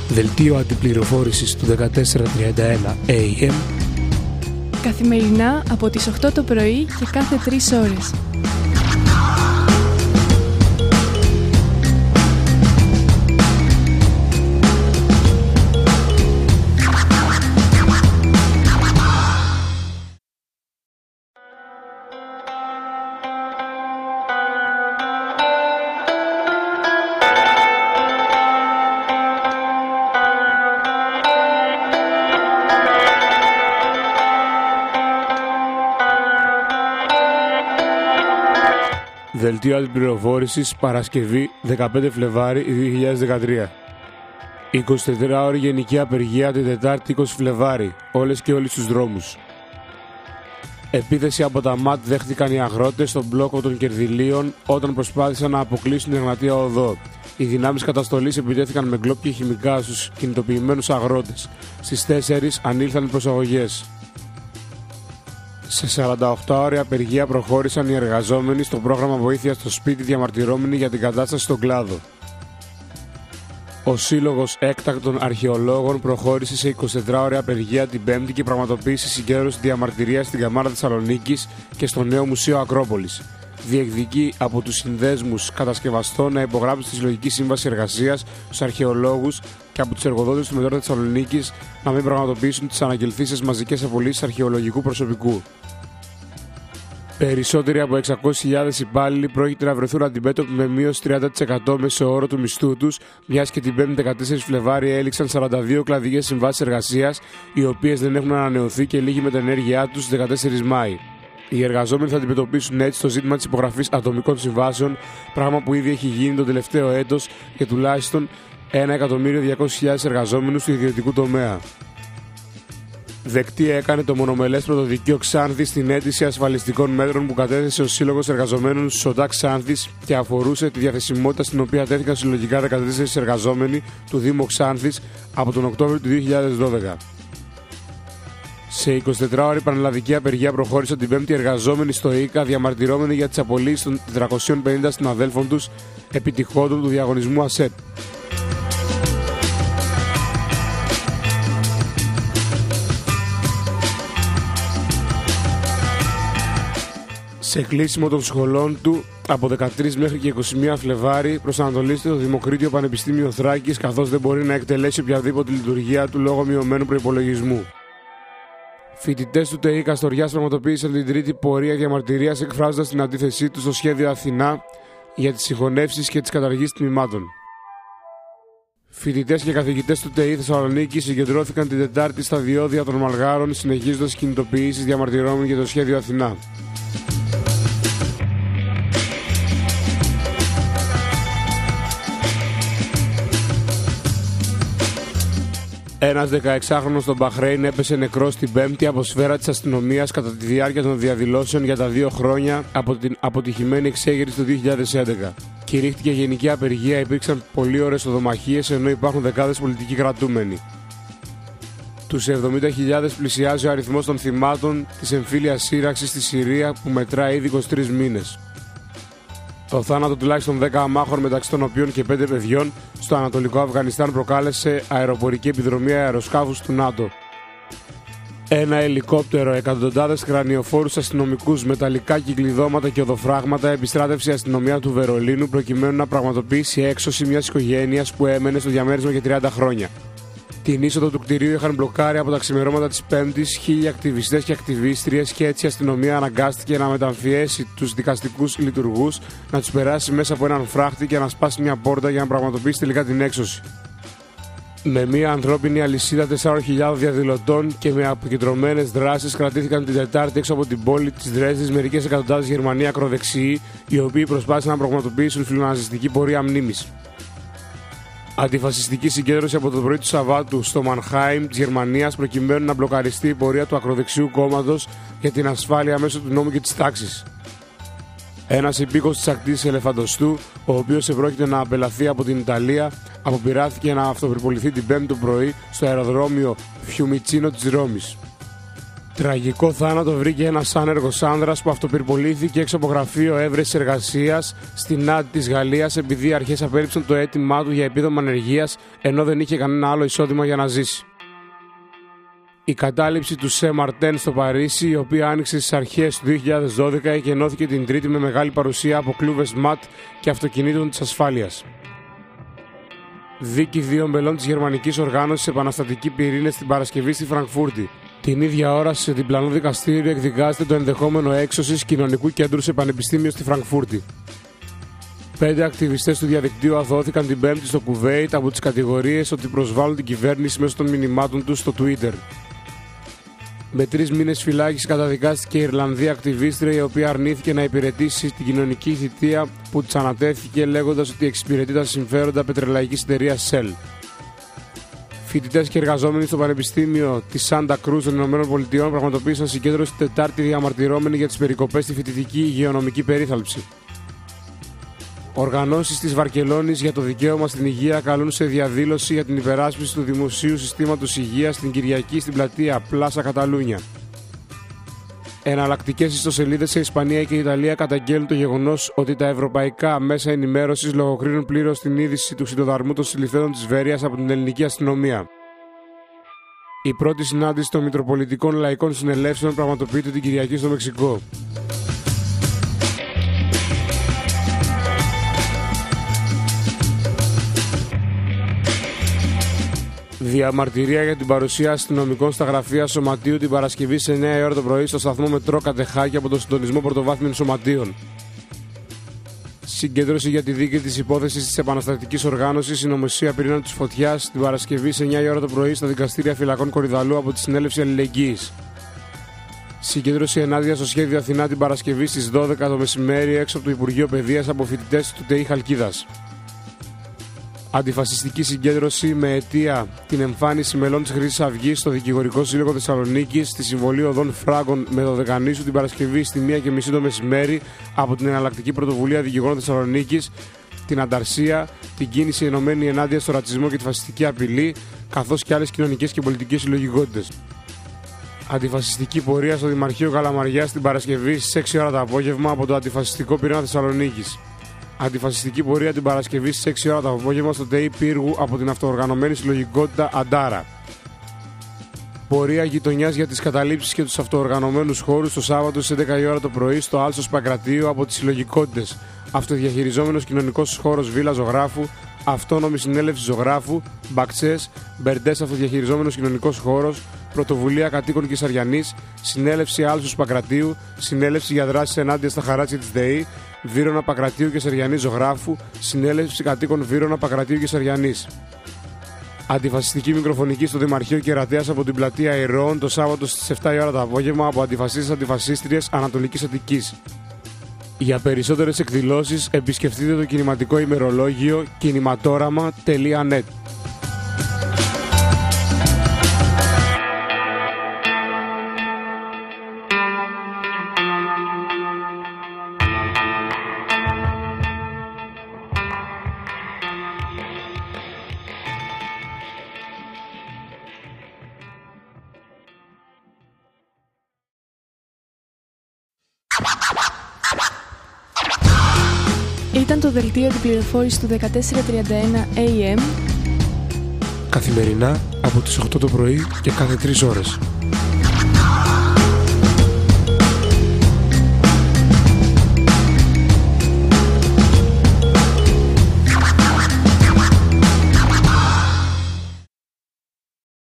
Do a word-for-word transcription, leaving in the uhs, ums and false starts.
Δελτίο αντιπληροφόρησης του δεκατέσσερα τριάντα ένα έι εμ. Καθημερινά από τις οκτώ το πρωί και κάθε τρεις ώρες. Δελτίο αντιπληροφόρησης Παρασκευή δεκαπέντε Φλεβάρι δύο χιλιάδες δεκατρία. εικοσιτετράωρη γενική απεργία την Τετάρτη είκοσι Φλεβάρι, όλες και όλοι στους δρόμους. Επίθεση από τα ΜΑΤ δέχτηκαν οι αγρότες στον μπλόκο των Κερδυλίων όταν προσπάθησαν να αποκλείσουν την Εγνατία Οδό. Οι δυνάμεις καταστολής επιτέθηκαν με γκλόπ και χημικά στους κινητοποιημένους αγρότες. Στις τέσσερις ανήλθαν οι προσαγωγές. Σε σαρανταοκτάωρη απεργία προχώρησαν οι εργαζόμενοι στο πρόγραμμα βοήθειας στο σπίτι διαμαρτυρόμενοι για την κατάσταση στον κλάδο. Ο Σύλλογος Έκτακτων Αρχαιολόγων προχώρησε σε εικοσιτετράωρη απεργία την Πέμπτη και πραγματοποίησε συγκέντρωση διαμαρτυρίας στην Καμάρα Θεσσαλονίκης και στο νέο Μουσείο Ακρόπολης. Διεκδικεί από τους συνδέσμους κατασκευαστών να υπογράψουν τη Συλλογική Σύμβαση Εργασίας στους αρχαιολόγους και από τους εργοδότες του Μετρό Θεσσαλονίκης να μην πραγματοποιήσουν τις αναγγελθήσεις μαζικές απολύσεις αρχαιολογικού προσωπικού. Περισσότεροι από εξακόσιες χιλιάδες υπάλληλοι πρόκειται να βρεθούν αντιμέτωποι με μείωση τριάντα τοις εκατό μέσο όρο του μισθού τους, μιας και την Πέμπτη δεκατέσσερα Φλεβάρι έληξαν σαράντα δύο κλαδικές συμβάσεις εργασίας, οι οποίες δεν έχουν ανανεωθεί και λήγει με την ενέργειά τους στις δεκατέσσερις Μάη. Οι εργαζόμενοι θα αντιμετωπίσουν έτσι το ζήτημα της υπογραφής ατομικών συμβάσεων, πράγμα που ήδη έχει γίνει το τελευταίο έτος για τουλάχιστον ένα εκατομμύριο διακόσιες χιλιάδες εργαζόμενους του ιδιωτικού τομέα. Δεκτή έκανε το μονομελές πρωτοδικείο Ξάνθης στην αίτηση ασφαλιστικών μέτρων που κατέθεσε ο Σύλλογος Εργαζομένων Σωτά Ξάνθης και αφορούσε τη διαθεσιμότητα στην οποία τέθηκαν συλλογικά δεκατέσσερις εργαζόμενοι του Δήμου Ξάνθης από τον Οκτώβριο του δύο χιλιάδες δώδεκα. Σε εικοσιτετράωρη πανελλαδική απεργία προχώρησαν την Πέμπτη εργαζόμενοι στο ΙΚΑ διαμαρτυρώμενοι για τις απολύσεις των τετρακοσίων πενήντα συναδέλφων τους επιτυχόντων του διαγωνισμού ΑΣΕΠ. Σε κλείσιμο των σχολών του από δεκατρείς μέχρι και είκοσι μία Φλεβάρι προσανατολίζεται το Δημοκρίτιο Πανεπιστήμιο Θράκης, καθώς δεν μπορεί να εκτελέσει οποιαδήποτε λειτουργία του λόγω μειωμένου προϋπολογισμού. Φοιτητές του ΤΕΙ Καστοριάς πραγματοποίησαν την τρίτη πορεία διαμαρτυρίας εκφράζοντας την αντίθεσή τους στο σχέδιο Αθηνά για τις συγχωνεύσεις και τις καταργήσεις τμήματων. Φοιτητές και καθηγητές του ΤΕΙ Θεσσαλονίκη συγκεντρώθηκαν την Τετάρτη στα διόδια των Μαλγάρων, συνεχίζοντας κινητοποιήσεις διαμαρτυρόμενοι για το σχέδιο Αθηνά. Ένας δεκαεξάχρονος στο Μπαχρέιν έπεσε νεκρός την Πέμπτη από σφαίρα της αστυνομίας κατά τη διάρκεια των διαδηλώσεων για τα δύο χρόνια από την αποτυχημένη εξέγερση του δύο χιλιάδες έντεκα. Κηρύχθηκε γενική απεργία, υπήρξαν πολλοί ώρες οδομαχίες ενώ υπάρχουν δεκάδες πολιτικοί κρατούμενοι. Τους εβδομήντα χιλιάδες πλησιάζει ο αριθμός των θυμάτων της εμφύλιας σύραξης στη Συρία που μετράει ήδη είκοσι τρεις μήνες. Το θάνατο τουλάχιστον δέκα αμάχων, μεταξύ των οποίων και πέντε παιδιών, στο ανατολικό Αφγανιστάν προκάλεσε αεροπορική επιδρομή αεροσκάφους του ΝΑΤΟ. Ένα ελικόπτερο, εκατοντάδες κρανιοφόρους αστυνομικούς, μεταλλικά κυκλειδώματα και οδοφράγματα επιστράτευσε η αστυνομία του Βερολίνου προκειμένου να πραγματοποιήσει έξωση μιας οικογένειας που έμενε στο διαμέρισμα για τριάντα χρόνια. Την είσοδο του κτηρίου είχαν μπλοκάρει από τα ξημερώματα της Πέμπτης χίλιοι ακτιβιστές και ακτιβίστριες και έτσι η αστυνομία αναγκάστηκε να μεταμφιέσει τους δικαστικούς λειτουργούς, να τους περάσει μέσα από έναν φράχτη και να σπάσει μια πόρτα για να πραγματοποιήσει τελικά την έξωση. Με μια ανθρώπινη αλυσίδα τεσσάρων χιλιάδων διαδηλωτών και με αποκεντρωμένες δράσεις κρατήθηκαν την Τετάρτη έξω από την πόλη της Δρέσδης μερικές εκατοντάδες Γερμανοί ακροδεξιοί, οι οποίοι προσπάθησαν να πραγματοποιήσουν φιλοναζιστική πορεία μνήμης. Αντιφασιστική συγκέντρωση από το πρωί του Σαββάτου στο Μανχάιμ της Γερμανίας προκειμένου να μπλοκαριστεί η πορεία του ακροδεξιού κόμματος για την ασφάλεια μέσω του νόμου και της τάξης. Ένας υπήκος της ακτής Ελεφαντοστού, ο οποίος επρόκειται να απελαθεί από την Ιταλία, αποπειράθηκε να αυτοπυρποληθεί την Πέμπτη το πρωί στο αεροδρόμιο Φιουμιτσίνο της Ρώμης. Τραγικό θάνατο βρήκε ένας άνεργος άνδρας που αυτοπυρπολήθηκε έξω από γραφείο έβρεσης εργασίας στην Άντ της Γαλλίας επειδή οι αρχές απέρριψαν το αίτημά του για επίδομα ανεργίας ενώ δεν είχε κανένα άλλο εισόδημα για να ζήσει. Η κατάληψη του Σεν Μαρτέν στο Παρίσι, η οποία άνοιξε στις αρχές του δύο χιλιάδες δώδεκα, εκενώθηκε την Τρίτη με μεγάλη παρουσία από κλούβες ΜΑΤ και αυτοκινήτων της ασφάλειας. Δίκη δύο μελών της γερμανικής οργάνωσης Επαναστατικοί Πυρήνες την Παρασκευή στη Φραγκφούρτη. Την ίδια ώρα, σε διπλανό δικαστήριο, εκδικάζεται το ενδεχόμενο έξωσης κοινωνικού κέντρου σε πανεπιστήμιο στη Φραγκφούρτη. Πέντε ακτιβιστές του διαδικτύου αθώθηκαν την Πέμπτη στο Κουβέιτ από τις κατηγορίες ότι προσβάλλουν την κυβέρνηση μέσω των μηνυμάτων τους στο Twitter. Με τρεις μήνες φυλάκιση καταδικάστηκε η Ιρλανδία ακτιβίστρια, η οποία αρνήθηκε να υπηρετήσει την κοινωνική θητεία που της ανατέθηκε, λέγοντας ότι εξυπηρετεί τα συμφέροντα πετρελαϊκής εταιρείας Shell. Φοιτητές και εργαζόμενοι στο Πανεπιστήμιο της Σάντα Κρούς των Ηνωμένων Πολιτειών πραγματοποίησαν συγκέντρωση την Τετάρτη διαμαρτυρώμενοι για τις περικοπές στη φοιτητική υγειονομική περίθαλψη. Οργανώσεις της Βαρκελόνης για το δικαίωμα στην υγεία καλούν σε διαδήλωση για την υπεράσπιση του δημοσίου συστήματος υγείας την Κυριακή στην πλατεία Πλάσα Καταλούνια. Εναλλακτικές ιστοσελίδες σε Ισπανία και Ιταλία καταγγέλνουν το γεγονός ότι τα ευρωπαϊκά μέσα ενημέρωσης λογοκρίνουν πλήρως την είδηση του ξυλοδαρμού των συλληφθέντων της Βέρειας από την ελληνική αστυνομία. Η πρώτη συνάντηση των Μητροπολιτικών Λαϊκών Συνελεύσεων πραγματοποιείται την Κυριακή στο Μεξικό. Διαμαρτυρία για την παρουσία αστυνομικών στα γραφεία σωματείου την Παρασκευή σε εννιά η ώρα το πρωί στο σταθμό μετρό Κατεχάκη από τον συντονισμό πρωτοβάθμιων σωματείων. Συγκέντρωση για τη δίκη της υπόθεσης της επαναστατικής οργάνωσης Συνωμοσία Πυρήνων της Φωτιάς την Παρασκευή σε εννιά η ώρα το πρωί στα δικαστήρια φυλακών Κορυδαλού από τη Συνέλευση Αλληλεγγύης. Συγκέντρωση ενάντια στο σχέδιο Αθηνά την Παρασκευή στις δώδεκα το μεσημέρι έξω από το Υπουργείο Παιδείας από φοιτητές του ΤΕΙ Χαλκίδας. Αντιφασιστική συγκέντρωση με αιτία την εμφάνιση μελών της Χρυσής Αυγής στο Δικηγορικό Σύλλογο Θεσσαλονίκης στη Συμβολή Οδών Φράγκων με Δωδεκανήσου την Παρασκευή στη μία και μισή το μεσημέρι από την Εναλλακτική Πρωτοβουλία Δικηγόρων Θεσσαλονίκης, την Ανταρσία, την Κίνηση Ενωμένη Ενάντια στο Ρατσισμό και τη Φασιστική Απειλή, καθώς και άλλες κοινωνικές και πολιτικές συλλογικότητες. Αντιφασιστική πορεία στο Δημαρχείο Καλαμαριάς την Παρασκευή στις έξι ώρα το απόγευμα από το Αντιφασιστικό Πυρήνα Θεσσαλονίκης. Αντιφασιστική πορεία την Παρασκευή στις έξι ώρα το απόγευμα στο ΤΕΙ Πύργου από την αυτοοργανωμένη συλλογικότητα Αντάρα. Πορεία γειτονιάς για τις καταλήψεις και τους αυτοοργανωμένους χώρους το Σάββατο στις έντεκα η ώρα το πρωί στο Άλσος Παγκρατίου από τις συλλογικότητες Αυτοδιαχειριζόμενος Κοινωνικός Χώρος Βίλα Ζωγράφου, Αυτόνομη Συνέλευση Ζωγράφου, Μπαξές, Μπερντές Αυτοδιαχειριζόμενος Κοινωνικός Χώρος, Πρωτοβουλία Κατοίκων Κεσαριανής, Συνέλευση Άλσους Παγκρατίου, Συνέλευση για δράσεις ενάντια στα χαράτσια της ΔΕΗ, Βύρωνα Παγκρατίου Κεσαριανής Ζωγράφου, Συνέλευση Κατοίκων Βύρωνα Παγκρατίου Κεσαριανής. Αντιφασιστική μικροφωνική στο Δημαρχείο Κερατέας από την πλατεία Ηρώων το Σάββατο στις επτά η ώρα το απόγευμα από αντιφασίστες αντιφασίστριες Ανατολικής Αττικής. Για περισσότερες εκδηλώσεις επισκεφτείτε το κινηματικό ημερολόγιο κινηματόραμα τελεία νετ. Ήταν το δελτίο επιπληροφόρησης του δεκατέσσερα τριάντα ένα έι εμ καθημερινά από τις οκτώ το πρωί και κάθε τρεις ώρες.